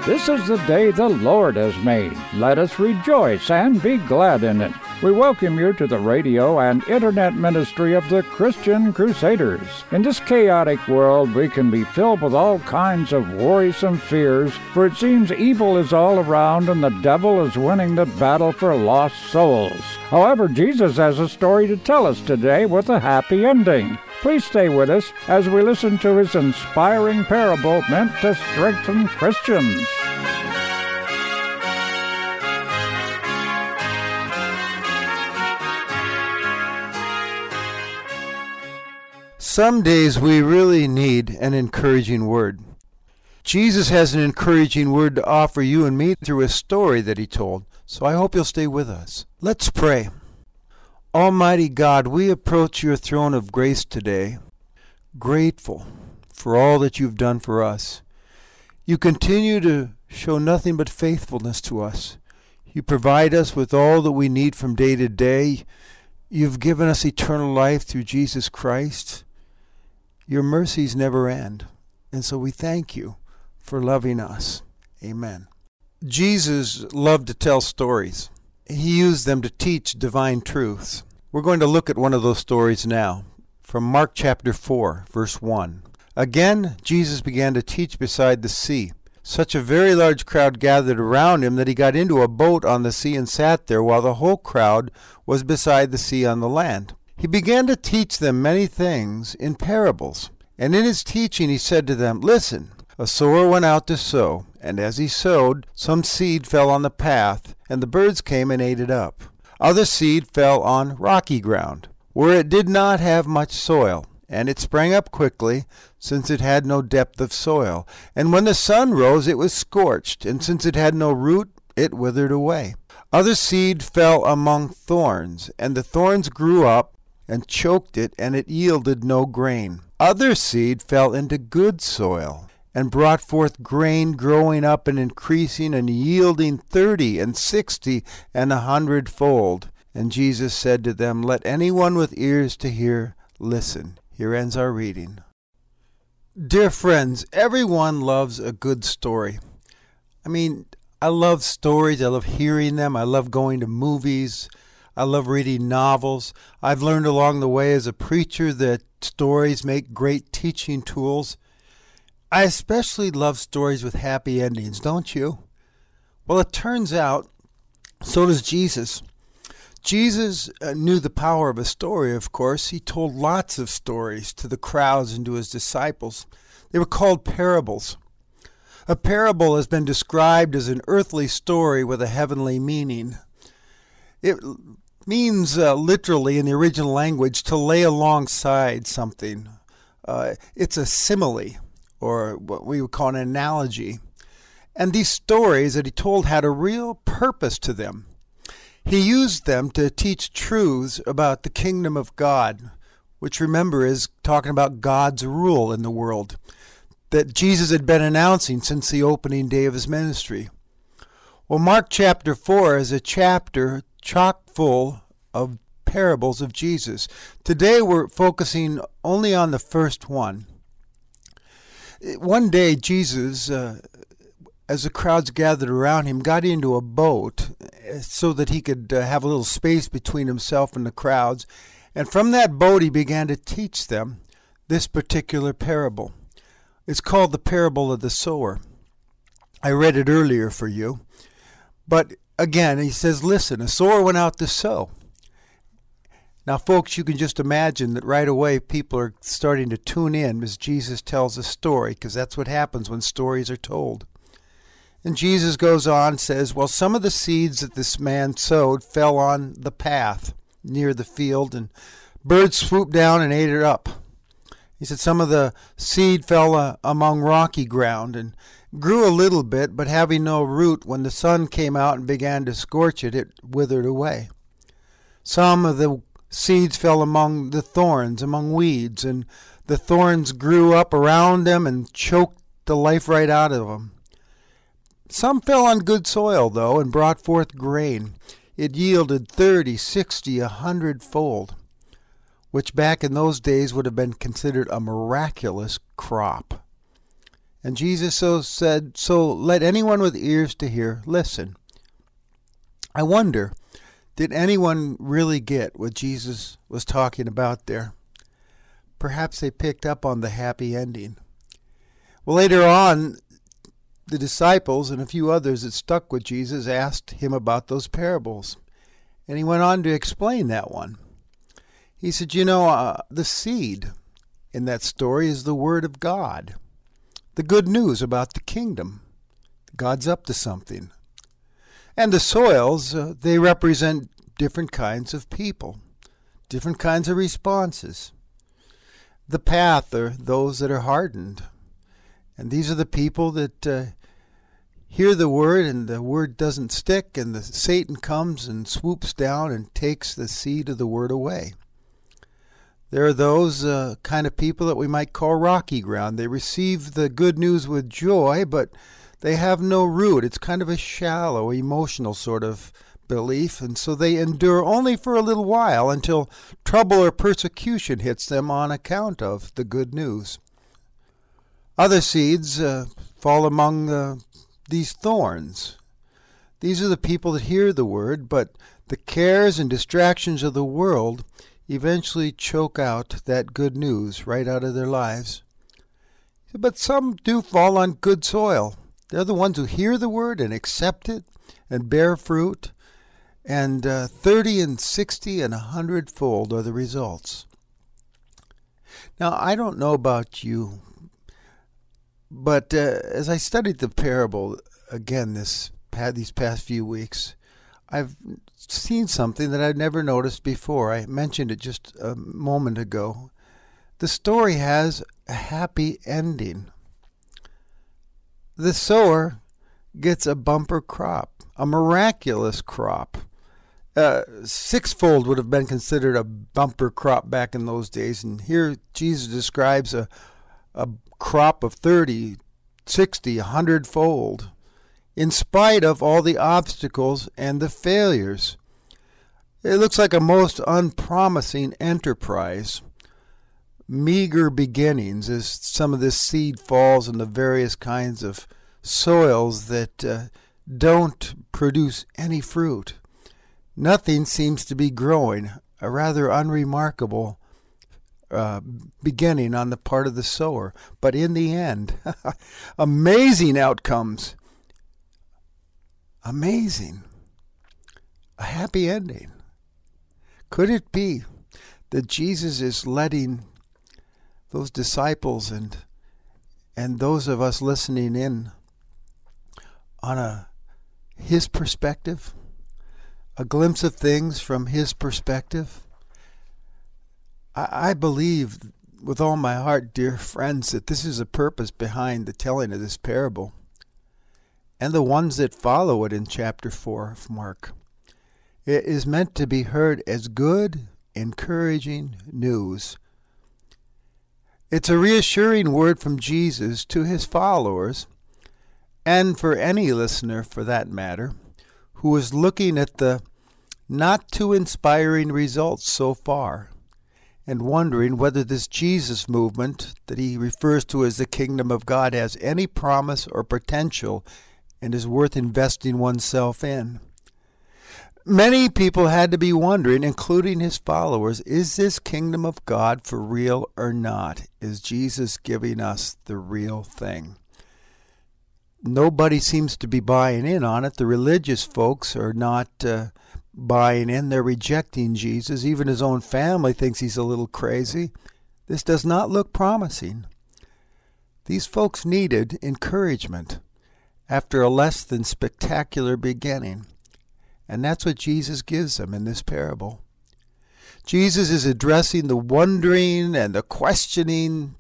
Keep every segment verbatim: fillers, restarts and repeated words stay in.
This is the day the Lord has made. Let us rejoice and be glad in it. We welcome you to the radio and internet ministry of the Christian Crusaders. In this chaotic world, we can be filled with all kinds of worrisome fears, for it seems evil is all around and the devil is winning the battle for lost souls. However, Jesus has a story to tell us today with a happy ending. Please stay with us as we listen to his inspiring parable meant to strengthen Christians. Some days we really need an encouraging word. Jesus has an encouraging word to offer you and me through a story that he told, so I hope you'll stay with us. Let's pray. Almighty God, we approach your throne of grace today, grateful for all that you've done for us. You continue to show nothing but faithfulness to us. You provide us with all that we need from day to day. You've given us eternal life through Jesus Christ. Your mercies never end, and so we thank you for loving us. Amen. Jesus loved to tell stories. He used them to teach divine truths. We're going to look at one of those stories now, from Mark chapter four, verse one. Again, Jesus began to teach beside the sea. Such a very large crowd gathered around him that he got into a boat on the sea and sat there while the whole crowd was beside the sea on the land. He began to teach them many things in parables. And in his teaching he said to them, Listen, a sower went out to sow, and as he sowed, some seed fell on the path, and the birds came and ate it up. Other seed fell on rocky ground, where it did not have much soil, and it sprang up quickly, since it had no depth of soil. And when the sun rose, it was scorched, and since it had no root, it withered away. Other seed fell among thorns, and the thorns grew up and choked it, and it yielded no grain. Other seed fell into good soil, and brought forth grain, growing up and increasing, and yielding thirty and sixty and a hundredfold. And Jesus said to them, Let anyone with ears to hear listen. Here ends our reading. Dear friends, everyone loves a good story. I mean, I love stories. I love hearing them. I love going to movies. I love reading novels. I've learned along the way as a preacher that stories make great teaching tools. I especially love stories with happy endings, don't you? Well, it turns out, so does Jesus. Jesus uh, knew the power of a story, of course. He told lots of stories to the crowds and to his disciples. They were called parables. A parable has been described as an earthly story with a heavenly meaning. It means uh, literally in the original language to lay alongside something. Uh, it's a simile, or what we would call an analogy. And these stories that he told had a real purpose to them. He used them to teach truths about the kingdom of God, which, remember, is talking about God's rule in the world, that Jesus had been announcing since the opening day of his ministry. Well, Mark chapter four is a chapter chock full of parables of Jesus. Today we're focusing only on the first one. One day Jesus, uh, as the crowds gathered around him, got into a boat so that he could uh, have a little space between himself and the crowds. And from that boat he began to teach them this particular parable. It's called the parable of the sower. I read it earlier for you. But again, he says, listen, a sower went out to sow. Now, folks, you can just imagine that right away people are starting to tune in as Jesus tells a story, because that's what happens when stories are told. And Jesus goes on and says, well, some of the seeds that this man sowed fell on the path near the field, and birds swooped down and ate it up. He said some of the seed fell uh, among rocky ground and grew a little bit, but having no root, when the sun came out and began to scorch it, it withered away. Some of the seeds fell among the thorns, among weeds, and the thorns grew up around them and choked the life right out of them. Some fell on good soil, though, and brought forth grain. It yielded thirty, sixty, a hundredfold, which back in those days would have been considered a miraculous crop. And Jesus so said, so let anyone with ears to hear listen. I wonder, did anyone really get what Jesus was talking about there? Perhaps they picked up on the happy ending. Well, later on, the disciples and a few others that stuck with Jesus asked him about those parables. And he went on to explain that one. He said, you know, uh, the seed in that story is the word of God. The good news about the kingdom. God's up to something. And the soils, uh, they represent different kinds of people, different kinds of responses. The path are those that are hardened. And these are the people that uh, hear the word and the word doesn't stick, and the Satan comes and swoops down and takes the seed of the word away. There are those uh, kind of people that we might call rocky ground. They receive the good news with joy, but they have no root. It's kind of a shallow, emotional sort of belief, and so they endure only for a little while until trouble or persecution hits them on account of the good news. Other seeds uh, fall among uh, these thorns. These are the people that hear the word, but the cares and distractions of the world eventually choke out that good news right out of their lives. But some do fall on good soil. They're the ones who hear the word and accept it and bear fruit, and uh, thirty and sixty and a hundredfold are the results. Now, I don't know about you, but uh, as I studied the parable again this these past few weeks, I've seen something that I've never noticed before. I mentioned it just a moment ago. The story has a happy ending. The sower gets a bumper crop, a miraculous crop. Uh, sixfold would have been considered a bumper crop back in those days, and here Jesus describes a, a crop of thirty, sixty, a hundredfold, in spite of all the obstacles and the failures. It looks like a most unpromising enterprise. Meager beginnings as some of this seed falls in the various kinds of soils that uh, don't produce any fruit. Nothing seems to be growing, a rather unremarkable uh, beginning on the part of the sower. But in the end, amazing outcomes. Amazing. A happy ending. Could it be that Jesus is letting those disciples and and those of us listening in on a his perspective, a glimpse of things from his perspective? I, I believe with all my heart, dear friends, that this is a purpose behind the telling of this parable, and the ones that follow it in chapter four of Mark. It is meant to be heard as good, encouraging news. It's a reassuring word from Jesus to his followers, and for any listener for that matter, who is looking at the not too inspiring results so far, and wondering whether this Jesus movement that he refers to as the kingdom of God has any promise or potential and is worth investing oneself in. Many people had to be wondering, including his followers, is this kingdom of God for real or not? Is Jesus giving us the real thing? Nobody seems to be buying in on it. The religious folks are not uh, buying in. They're rejecting Jesus. Even his own family thinks he's a little crazy. This does not look promising. These folks needed encouragement after a less than spectacular beginning. And that's what Jesus gives them in this parable. Jesus is addressing the wondering and the questioning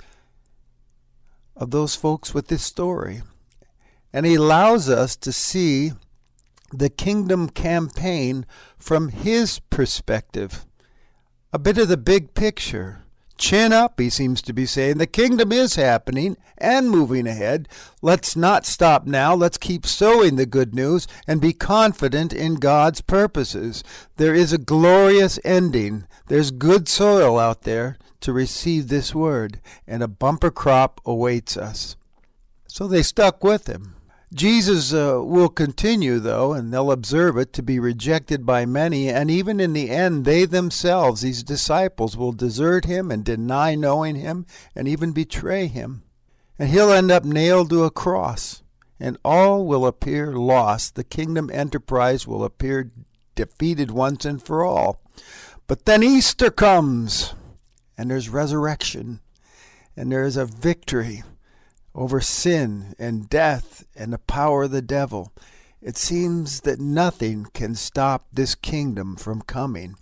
of those folks with this story. And he allows us to see the kingdom campaign from his perspective. A bit of the big picture. Chin up, he seems to be saying. The kingdom is happening and moving ahead. Let's not stop now. Let's keep sowing the good news and be confident in God's purposes. There is a glorious ending. There's good soil out there to receive this word, and a bumper crop awaits us. So they stuck with him. Jesus uh, will continue, though, and they'll observe it, to be rejected by many, and even in the end, they themselves, these disciples, will desert him and deny knowing him and even betray him. And he'll end up nailed to a cross, and all will appear lost. The kingdom enterprise will appear defeated once and for all. But then Easter comes, and there's resurrection, and there is a victory over sin and death and the power of the devil. It seems that nothing can stop this kingdom from coming.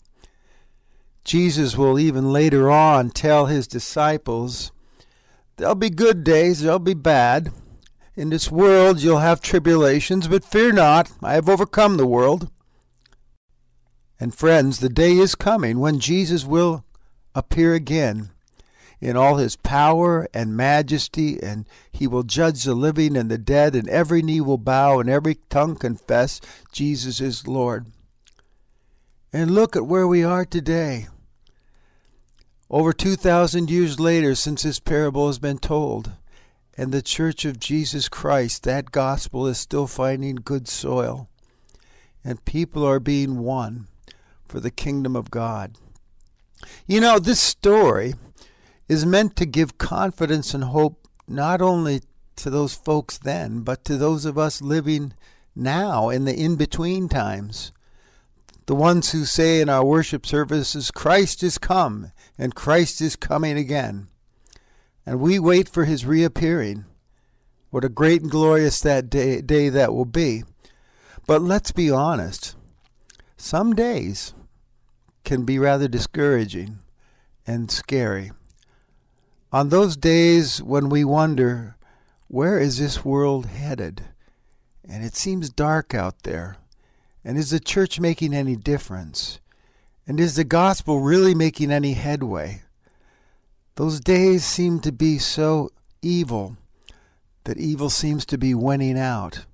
Jesus will even later on tell his disciples, there'll be good days, there'll be bad. In this world you'll have tribulations, but fear not, I have overcome the world. And friends, the day is coming when Jesus will appear again in all his power and majesty, and he will judge the living and the dead, and every knee will bow and every tongue confess Jesus is Lord. And look at where we are today. Over two thousand years later since this parable has been told, and the Church of Jesus Christ, that gospel is still finding good soil, and people are being won for the kingdom of God. You know, this story is meant to give confidence and hope not only to those folks then, but to those of us living now in the in-between times. The ones who say in our worship services, Christ is come, and Christ is coming again. And we wait for his reappearing. What a great and glorious that day, day that will be. But let's be honest. Some days can be rather discouraging and scary. On those days when we wonder, where is this world headed? And it seems dark out there. And is the church making any difference? And is the gospel really making any headway? Those days seem to be so evil that evil seems to be winning out.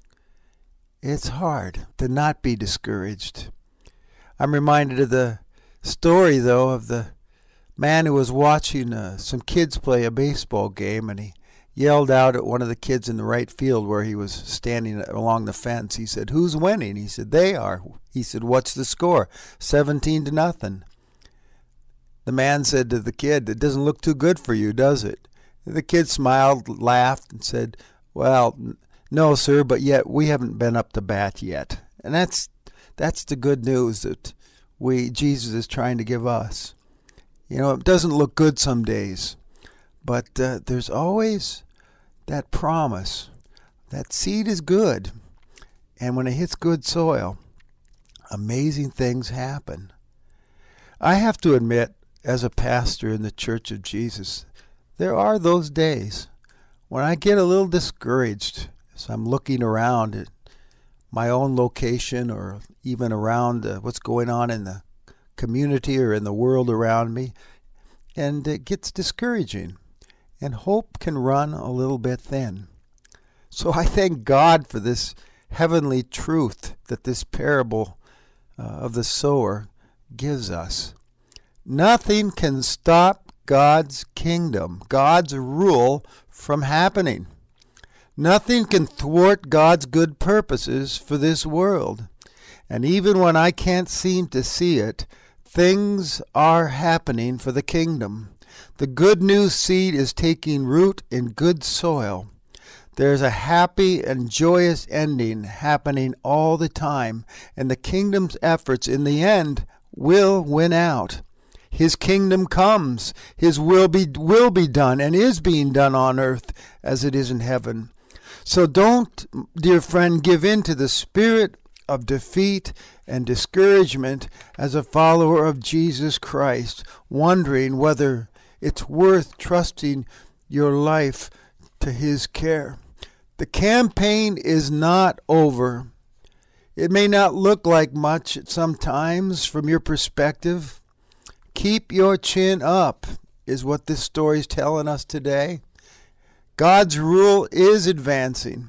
It's hard to not be discouraged. I'm reminded of the story, though, of the man who was watching uh, some kids play a baseball game, and he yelled out at one of the kids in the right field where he was standing along the fence. He said, "Who's winning?" He said, "They are." He said, "What's the score?" seventeen to nothing. The man said to the kid, "It doesn't look too good for you, does it?" The kid smiled, laughed, and said, "Well, no, sir, but yet we haven't been up to bat yet." And that's that's the good news that we Jesus is trying to give us. You know, it doesn't look good some days, but uh, there's always that promise. That seed is good, and when it hits good soil, amazing things happen. I have to admit, as a pastor in the Church of Jesus, there are those days when I get a little discouraged as I'm looking around at my own location or even around uh, what's going on in the community or in the world around me, and it gets discouraging, and hope can run a little bit thin. So I thank God for this heavenly truth that this parable uh, of the sower gives us. Nothing can stop God's kingdom, God's rule from happening. Nothing can thwart God's good purposes for this world. And even when I can't seem to see it, things are happening for the kingdom. The good news seed is taking root in good soil. There's a happy and joyous ending happening all the time, and the kingdom's efforts in the end will win out. His kingdom comes. His will be will be done and is being done on earth as it is in heaven. So don't, dear friend, give in to the spirit of defeat and discouragement as a follower of Jesus Christ, wondering whether it's worth trusting your life to his care. The campaign is not over. It may not look like much at some times from your perspective. Keep your chin up is what this story is telling us today. God's rule is advancing,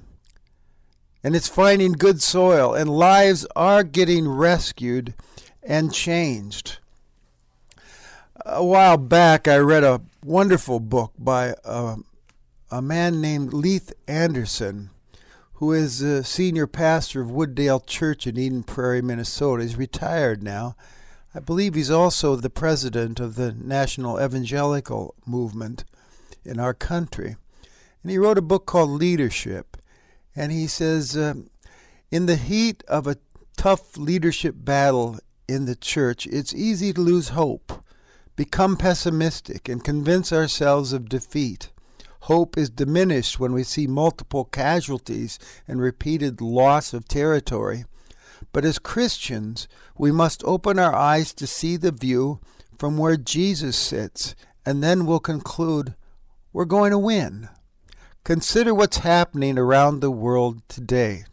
and it's finding good soil, and lives are getting rescued and changed. A while back, I read a wonderful book by a, a man named Leith Anderson, who is the senior pastor of Wooddale Church in Eden Prairie, Minnesota. He's retired now. I believe he's also the president of the National Evangelical Movement in our country. And he wrote a book called Leadership. And he says, uh, in the heat of a tough leadership battle in the church, it's easy to lose hope, become pessimistic, and convince ourselves of defeat. Hope is diminished when we see multiple casualties and repeated loss of territory. But as Christians, we must open our eyes to see the view from where Jesus sits, and then we'll conclude we're going to win. Consider what's happening around the world today.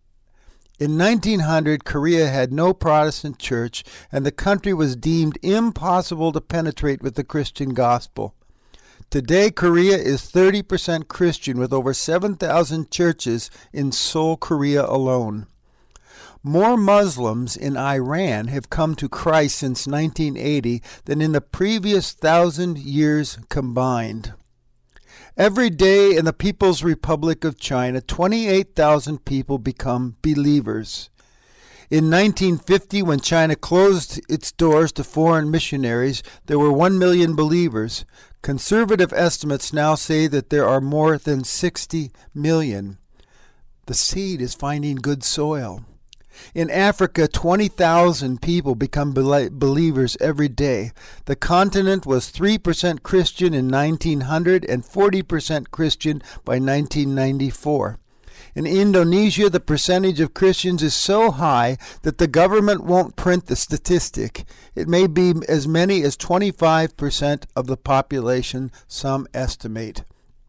In nineteen hundred, Korea had no Protestant church, and the country was deemed impossible to penetrate with the Christian gospel. Today, Korea is thirty percent Christian, with over seven thousand churches in Seoul, Korea alone. More Muslims in Iran have come to Christ since nineteen eighty than in the previous thousand years combined. Every day in the People's Republic of China, twenty-eight thousand people become believers. In nineteen fifty, when China closed its doors to foreign missionaries, there were one million believers. Conservative estimates now say that there are more than sixty million. The seed is finding good soil. In Africa, twenty thousand people become believers every day. The continent was three percent Christian in nineteen hundred and forty percent Christian by nineteen ninety-four. In Indonesia, the percentage of Christians is so high that the government won't print the statistic. It may be as many as twenty-five percent of the population, some estimate.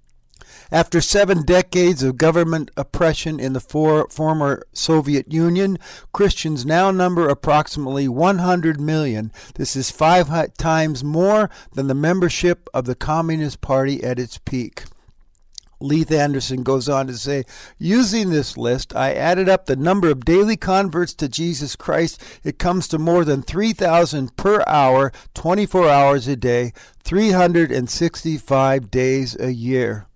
After seven decades of government oppression in the for, former Soviet Union, Christians now number approximately one hundred million. This is five times more than the membership of the Communist Party at its peak. Leith Anderson goes on to say, using this list, I added up the number of daily converts to Jesus Christ. It comes to more than three thousand per hour, twenty-four hours a day, three hundred sixty-five days a year.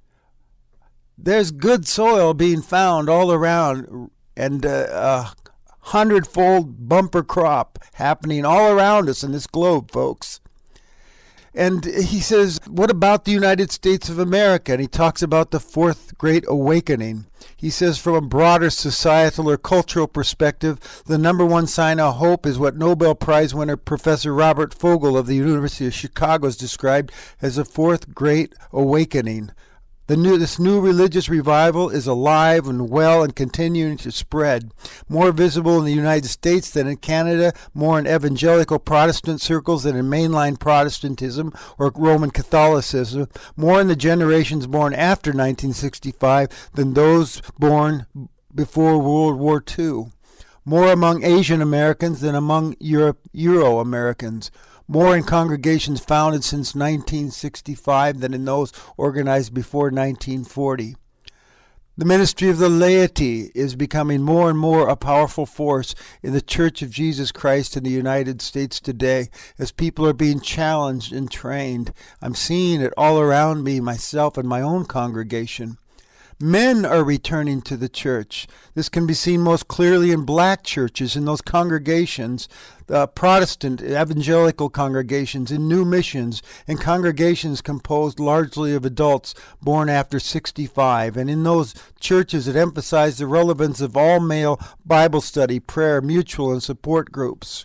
There's good soil being found all around, and uh, a hundredfold bumper crop happening all around us in this globe, folks. And he says, what about the United States of America? And he talks about the Fourth Great Awakening. He says, from a broader societal or cultural perspective, the number one sign of hope is what Nobel Prize winner Professor Robert Fogel of the University of Chicago has described as a Fourth Great Awakening. The new, this new religious revival is alive and well and continuing to spread. More visible in the United States than in Canada, more in evangelical Protestant circles than in mainline Protestantism or Roman Catholicism, more in the generations born after nineteen sixty-five than those born before World War Two. More among Asian Americans than among Europe, Euro Americans. More in congregations founded since nineteen sixty-five than in those organized before nineteen forty. The ministry of the laity is becoming more and more a powerful force in the Church of Jesus Christ in the United States today as people are being challenged and trained. I'm seeing it all around me, myself and my own congregation. Men are returning to the church. This can be seen most clearly in black churches, in those congregations, uh, Protestant evangelical congregations, in new missions, and congregations composed largely of adults born after sixty-five, and in those churches that emphasize the relevance of all-male Bible study, prayer, mutual, and support groups.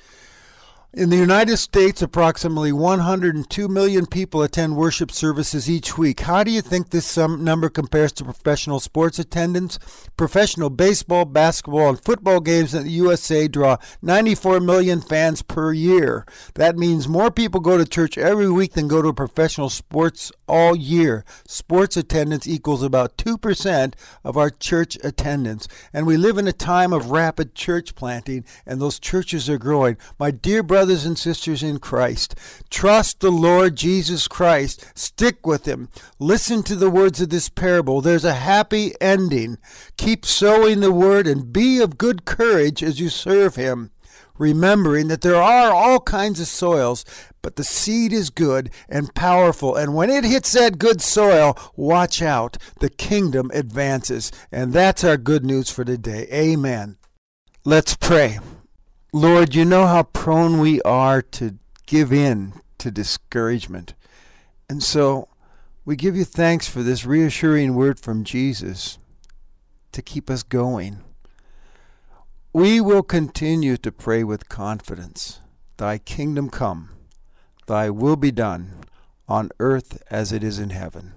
In the United States, approximately one hundred two million people attend worship services each week. How do you think this number compares to professional sports attendance? Professional baseball, basketball, and football games in the U S A draw ninety-four million fans per year. That means more people go to church every week than go to professional sports all year. Sports attendance equals about two percent of our church attendance. And we live in a time of rapid church planting, and those churches are growing. My dear brothers, Brothers and sisters in Christ, trust the Lord Jesus Christ. Stick with him. Listen to the words of this parable. There's a happy ending. Keep sowing the word and be of good courage as you serve him. remembering that there are all kinds of soils, but the seed is good and powerful, and when it hits that good soil, watch out, the kingdom advances. And that's our good news for today. Amen. Let's pray. Lord, you know how prone we are to give in to discouragement. And so we give you thanks for this reassuring word from Jesus to keep us going. We will continue to pray with confidence. Thy kingdom come, thy will be done on earth as it is in heaven.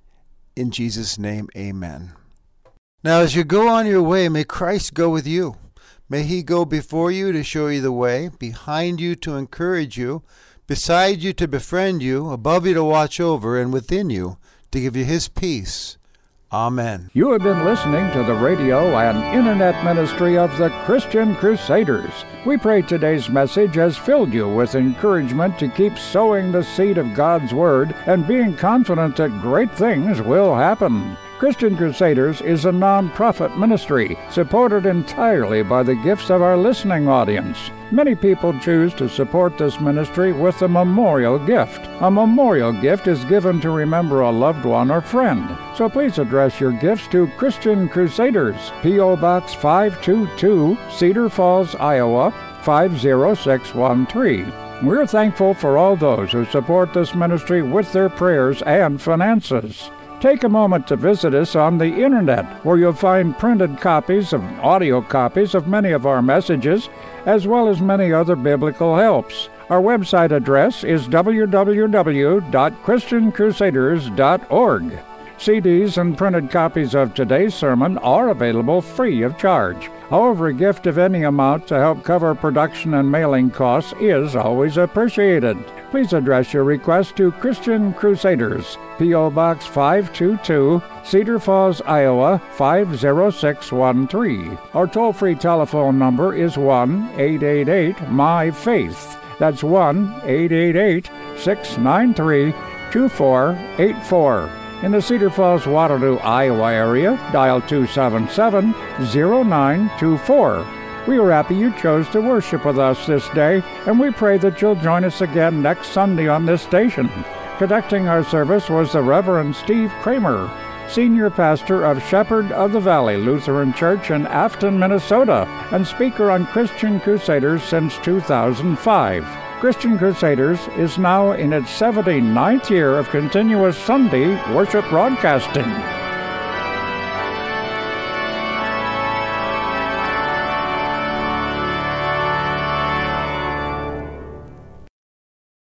In Jesus' name, amen. Now as you go on your way, may Christ go with you. May he go before you to show you the way, behind you to encourage you, beside you to befriend you, above you to watch over, and within you to give you his peace. Amen. You have been listening to the radio and internet ministry of the Christian Crusaders. We pray today's message has filled you with encouragement to keep sowing the seed of God's Word and being confident that great things will happen. Christian Crusaders is a non-profit ministry supported entirely by the gifts of our listening audience. Many people choose to support this ministry with a memorial gift. A memorial gift is given to remember a loved one or friend. So please address your gifts to Christian Crusaders, P O. Box five two two, Cedar Falls, Iowa, five zero six one three. We're thankful for all those who support this ministry with their prayers and finances. Take a moment to visit us on the internet, where you'll find printed copies of audio copies of many of our messages, as well as many other biblical helps. Our website address is w w w dot christian crusaders dot org. C Ds and printed copies of today's sermon are available free of charge. However, a gift of any amount to help cover production and mailing costs is always appreciated. Please address your request to Christian Crusaders, P O. Box five two two, Cedar Falls, Iowa, five zero six one three. Our toll-free telephone number is one eight eight eight, M Y, FAITH. That's one eight eight eight, six nine three, two four eight four. In the Cedar Falls, Waterloo, Iowa area, dial two seven seven, zero nine two four. We are happy you chose to worship with us this day, and we pray that you'll join us again next Sunday on this station. Conducting our service was the Reverend Steve Kramer, Senior Pastor of Shepherd of the Valley Lutheran Church in Afton, Minnesota, and speaker on Christian Crusaders since two thousand five. Christian Crusaders is now in its seventy-ninth year of continuous Sunday worship broadcasting.